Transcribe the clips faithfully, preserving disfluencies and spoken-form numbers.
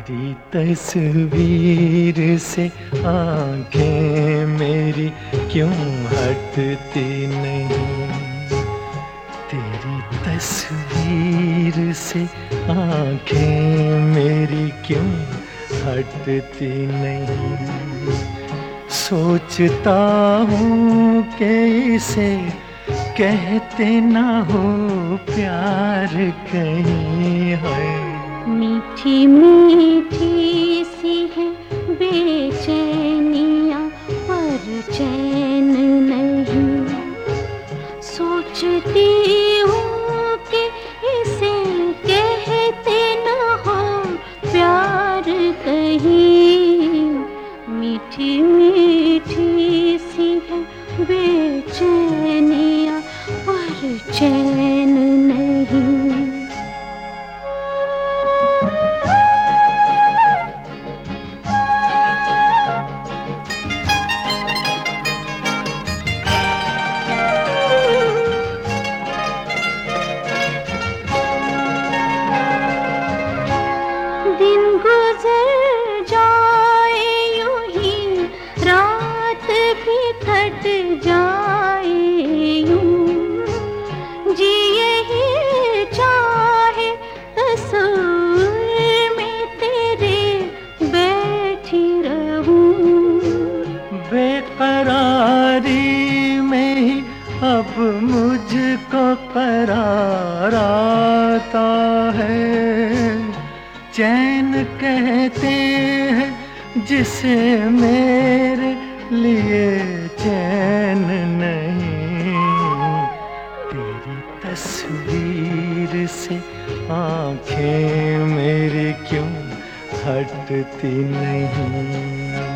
तेरी तस्वीर से आंखें मेरी क्यों हटती नहीं। तेरी तस्वीर से आंखें मेरी क्यों हटती नहीं। सोचता हूँ कि इसे कहते ना हो प्यार कहीं है। मीठी मीठी सी है बेचैनियाँ पर चैन नहीं। सोचती हूँ कि इसे कहते न हो प्यार कहीं। मीठी मीठी सी है बेचैनियाँ पर चैन नहीं। दिन गुजर जाए यूं ही, रात भी कट जाए यूं, जी यही चाहे तस्वीर में तेरे बैठी रहूं। बेकरारी में ही अब मुझको करार आता है। चैन कहते हैं जिसे मेरे लिए चैन नहीं। तेरी तस्वीर से आंखें मेरी क्यों हटती नहीं।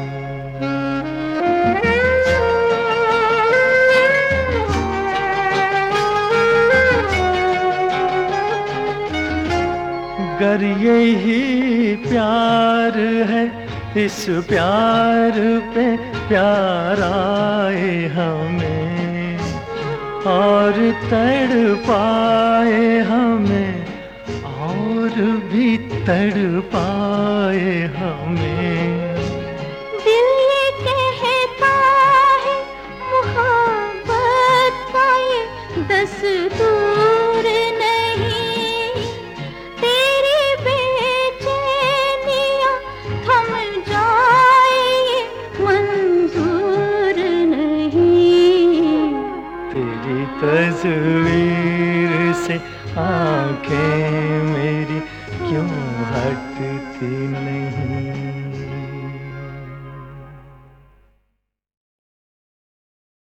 अगर यही प्यार है, इस प्यार पे प्यार आए हमें और तड़पाए हमें और भी तड़पाए हमें। दिल ये कहता है मोहब्बत का ये दस्तूर नहीं। तेरी बेचैनियाँ थम जाए ये मंजूर नहीं। तेरी तस्वीर से आंखें मेरी क्यों हटती नहीं।